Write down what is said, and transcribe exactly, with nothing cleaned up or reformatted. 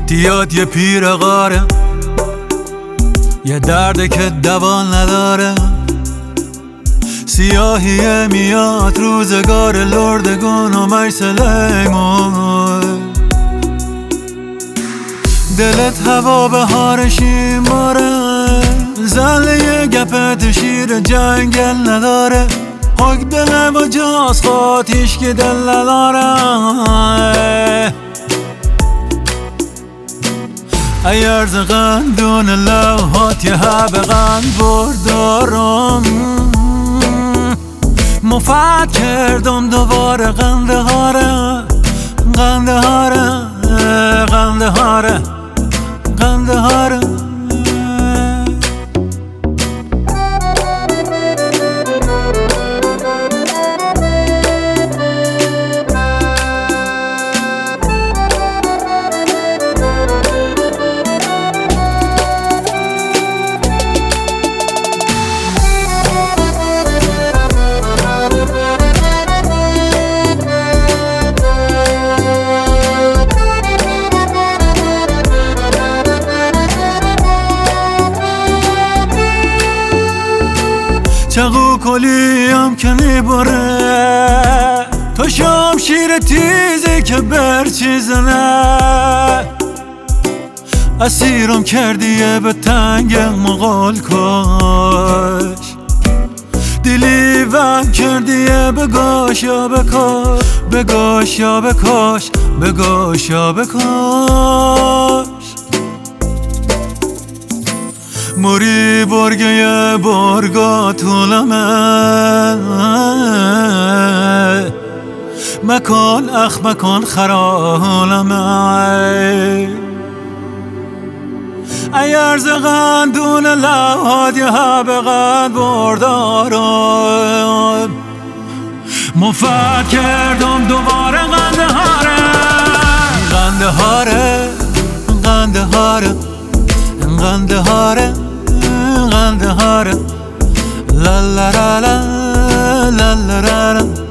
دیاد یه پیر غاره، یه درده که دوان نداره. سیاهیه میاد روزگار لردگون و مای سلیمان. دلت هوا بهار شیماره، زله یه گپت شیر جنگل نداره. حک دل و جاز خاتیش که دل نداره. ایرز قندون لوحات یه هب قند بردارم. مفت کردم دوباره قنده هاره، قنده هاره، قنده هاره، قنده هاره. چقو کلیم که میبره، تو شام شیر تیزی که برچیزنه. اسیرم کردیه به تنگ مغال کش، دلی وم کردیه بگاش یا بکاش، بگاش یا بکاش، بگاش یا بکاش. موری برگه برگا طولمه، مکان اخ مکان خرالمه. ایرز قندون لوحات یه هب قند بردارم. مفت کردم دوباره قنده هاره، قنده هاره، قنده هاره، قنده هاره، قنده هاره. لا لا لا لا لا لا لا.